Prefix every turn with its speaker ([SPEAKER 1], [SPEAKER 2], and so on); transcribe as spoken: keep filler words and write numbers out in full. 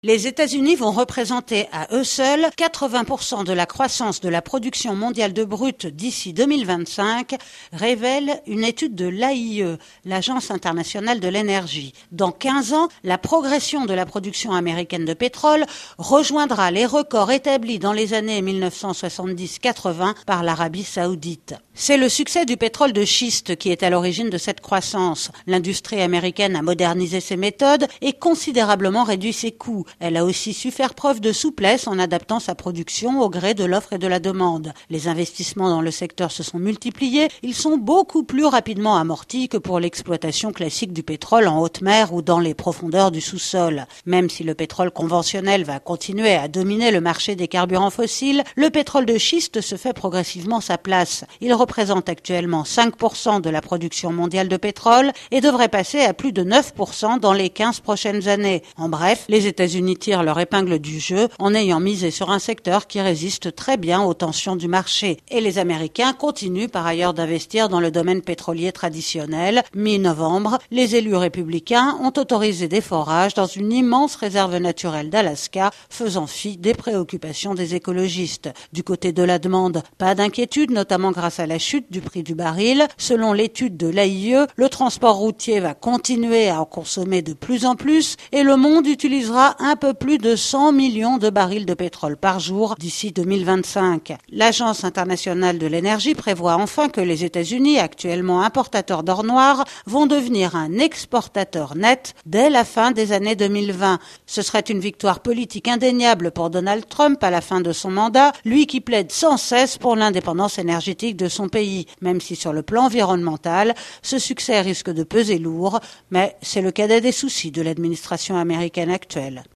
[SPEAKER 1] Les États-Unis vont représenter à eux seuls quatre-vingts pour cent de la croissance de la production mondiale de brut d'ici deux mille vingt-cinq, révèle une étude de l'A I E, l'Agence internationale de l'énergie. Dans quinze ans, la progression de la production américaine de pétrole rejoindra les records établis dans les années mille neuf cent soixante-dix quatre-vingt par l'Arabie saoudite. C'est le succès du pétrole de schiste qui est à l'origine de cette croissance. L'industrie américaine a modernisé ses méthodes et considérablement réduit ses coûts. Elle a aussi su faire preuve de souplesse en adaptant sa production au gré de l'offre et de la demande. Les investissements dans le secteur se sont multipliés. Ils sont beaucoup plus rapidement amortis que pour l'exploitation classique du pétrole en haute mer ou dans les profondeurs du sous-sol. Même si le pétrole conventionnel va continuer à dominer le marché des carburants fossiles, le pétrole de schiste se fait progressivement sa place. Il représente actuellement cinq pour cent de la production mondiale de pétrole et devrait passer à plus de neuf pour cent dans les quinze prochaines années. En bref, les États-Unis tirent leur épingle du jeu en ayant misé sur un secteur qui résiste très bien aux tensions du marché. Et les Américains continuent par ailleurs d'investir dans le domaine pétrolier traditionnel. Mi-novembre, les élus républicains ont autorisé des forages dans une immense réserve naturelle d'Alaska, faisant fi des préoccupations des écologistes. Du côté de la demande, pas d'inquiétude, notamment grâce à la chute du prix du baril. Selon l'étude de l'A I E, le transport routier va continuer à en consommer de plus en plus et le monde utilisera un peu plus de cent millions de barils de pétrole par jour d'ici deux mille vingt-cinq. L'Agence internationale de l'énergie prévoit enfin que les États-Unis, actuellement importateurs d'or noir, vont devenir un exportateur net dès la fin des années deux mille vingt. Ce serait une victoire politique indéniable pour Donald Trump à la fin de son mandat, lui qui plaide sans cesse pour l'indépendance énergétique de son pays, même si sur le plan environnemental, ce succès risque de peser lourd, mais c'est le cadet des soucis de l'administration américaine actuelle.